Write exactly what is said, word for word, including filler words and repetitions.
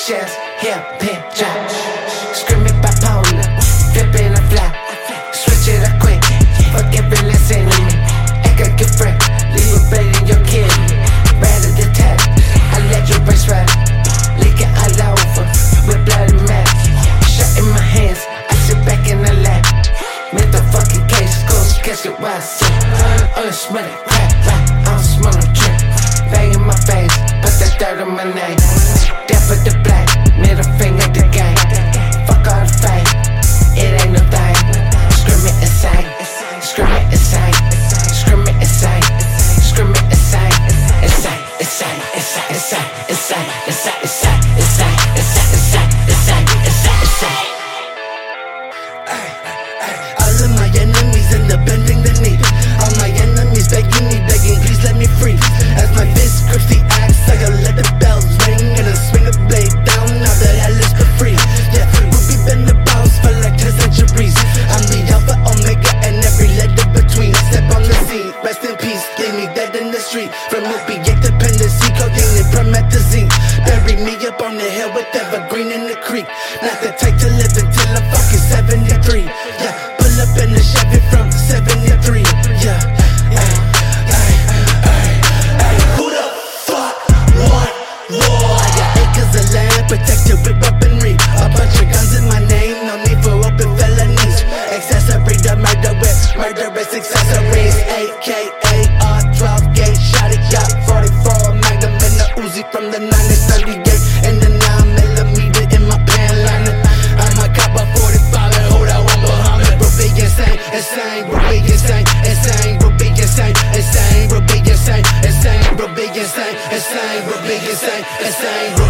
shells, hell, pin, drop. Screaming bipolar, flipping a fly. Switch it up quick, fuck every last enemy. Ain't got good friend, leave a blade in your kidney. Right at the top, I let your brace ride. Leaking all over, with blood and mad. Shot in my hands, I sit back in the lap. Make the fucking case, ghost casket where I sit. Oh, you smell it, crack, rock, I don't smell no drink. Bang in my face, put that dirt on my name. Death for the black, middle finger the gang. Fuck all the fake, it ain't no thing. Screaming insane, screaming insane, screaming insane, screaming insane, insane, insane, insane, insane, insane, insane, insane, insane, insane, insane, insane, insane, insane. All of my enemies end up bending the knee. All my enemies begging me, begging, please let me free. As my fist grips the axe, I go let the bells ring, and I swing a blade down. Now the hell is for free. Yeah, Ruby been the boss for like ten centuries. I'm the alpha, omega, and every letter between. Step on the scene, rest in peace. Leave me dead in the street. From opiate dependency, codeine and promethazine. Bury me up on the hill with evergreen in the creek. Not the type to live until I'm fucking seventy-three. Yeah, pull up in the Chevy from seventy-three. Yeah, ay, ay, ay, ay. Who the fuck want war? I got acres of land protected with weaponry. A bunch of guns in my name, no need for open felonies. Accessory to murder with murderous accessories. A K A R twelve gauge shot it, got forty-four Magnum in the Uzi from the nineteen thirty-eight. And the nine millimeter in my pan liner. I'm a cop of forty-five and hold out one Muhammad. Bro, be insane, insane, bro, be insane, insane, bro, be insane, insane, bro, be insane, insane, bro, be insane, insane, bro, be insane, insane.